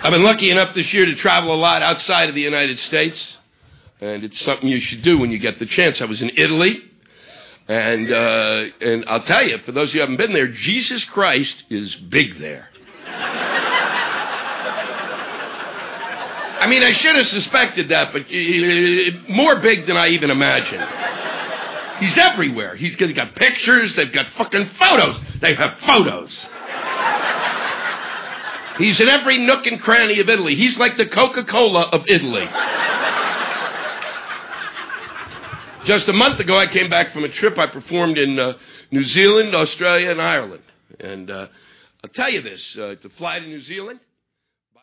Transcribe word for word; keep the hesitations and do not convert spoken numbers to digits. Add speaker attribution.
Speaker 1: I've been lucky enough this year to travel a lot outside of the United States, and it's something you should do when you get the chance. I was in Italy, and uh, and I'll tell you, for those of you who haven't been there, Jesus Christ is big there. I mean, I should have suspected that, but uh, more big than I even imagined. He's everywhere. He's got pictures. They've got fucking photos. They have photos. He's in every nook and cranny of Italy. He's like the Coca-Cola of Italy. Just a month ago, I came back from a trip. I performed in uh, New Zealand, Australia, and Ireland. And uh, I'll tell you this, uh, to fly to New Zealand,